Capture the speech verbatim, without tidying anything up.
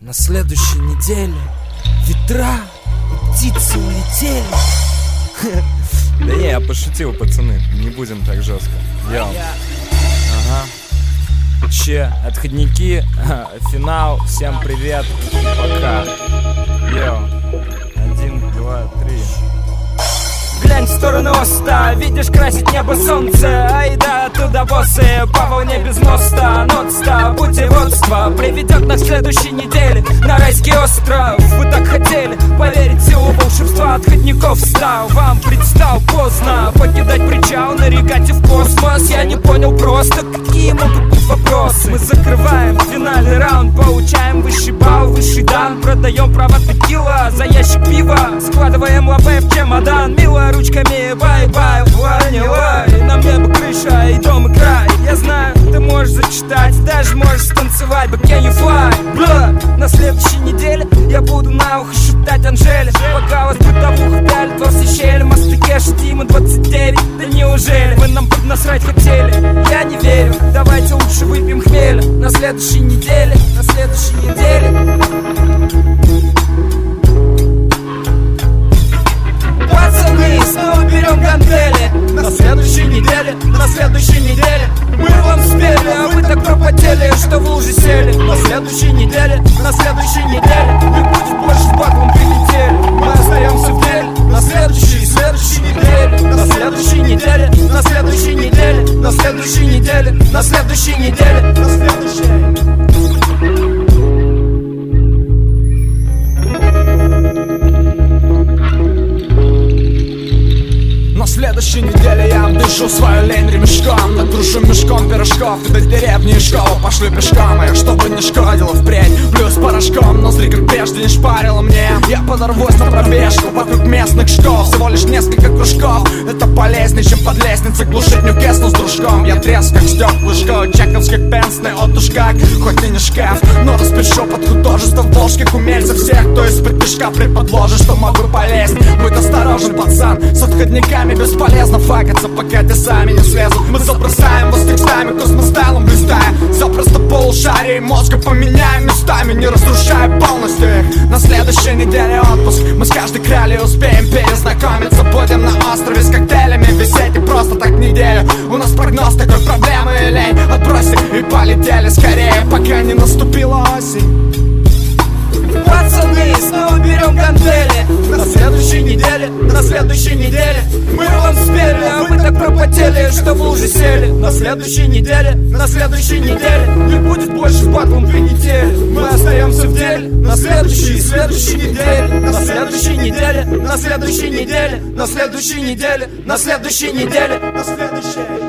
На следующей неделе ветра и птицы улетели. Да не, я пошутил, пацаны. Не будем так жестко. Йоу. Ага. Че, отходники, финал. Всем привет. Пока. Йоу. Один, два, три. Глянь в сторону оста, видишь, красит небо солнце. Айда туда, боссы, по волне без моста. Нотста, путеводство приведет нас к следующей неделе на райский остров. Вы так хотели поверить в силу волшебства отходников. Встал, вам предстал поздно покидать причал на регате в космос. Я не понял просто, какие могут быть вопросы. Мы закрываем финальный раунд, получаем высший балл, высший дан. Продаем права текила за ящик пива. Складываем лапы в чемодан, мило ручками, бай-бай, ванила. И нам небо крыша, и дом и край. Я знаю, ты можешь зачитать, даже можешь станцевать, but can you fly? Бля. На следующей неделе я буду на ухо шептать Анжеле. Пока вас бытовуха пялит во все щели. Мосты кэш, Дима двадцать девять. Да неужели вы нам поднасрать хотели? Я не верю, давайте лучше выпьем хмеля. На следующей неделе, на следующей неделе. Пацаны, снова берем гантели. На следующей неделе, на следующей неделе мы вам спели, а вы так пропотели, что вы уже сели. На следующей неделе, на следующей неделе не будет больше с батлом прилетели. Мы остаемся в деле. На следующей, следующей неделе. На следующей неделе, на следующей неделе. На следующей неделе, на следующей неделе. На следующей. На следующей неделе я дышу свою лень ремешком. Нагружу мешком пирожков и до деревни и школы пошлю пешком. И чтобы не шкодило впредь, плюс порошком. Ноздри как прежде не шпарило мне. Я подорвусь на пробежку вокруг местных школ. Всего лишь несколько кружков, это полезнее, чем под лестницей глушить Ньюкасл с дружком. Я треск как стеклышко, чековских пенсный отдушкак. Хоть и не шкаф, но распишу под художество волжских умельцев. Всех, кто из-под тишка предподложит, что могу полезть. Будь осторожен, пацан, с отходниками бесполезно факаться, пока те сами не слезут. Мы забросаем вас текстами, космостайлом блистая. Запросто полушарие мозга поменяем местами, не разрушая полностью их. На следующей неделе отпуск, мы с каждой кралей успеем перезнакомиться. Будем на острове с коктейлями висеть и просто так неделю. У нас прогноз такой, проблемы и лень отбросили и полетели скорее, пока не наступила осень. Пацаны, снова берем гантели. На следующей неделе, на следующей неделе мы вам спели, а вы так пропотели, что вы уже сели. На следующей неделе, на следующей неделе не будет больше с батлом две недели. Мы остаемся в деле. На следующей, следующей неделе. На следующей неделе, на следующей неделе. На следующей неделе, на следующей неделе. На следующей.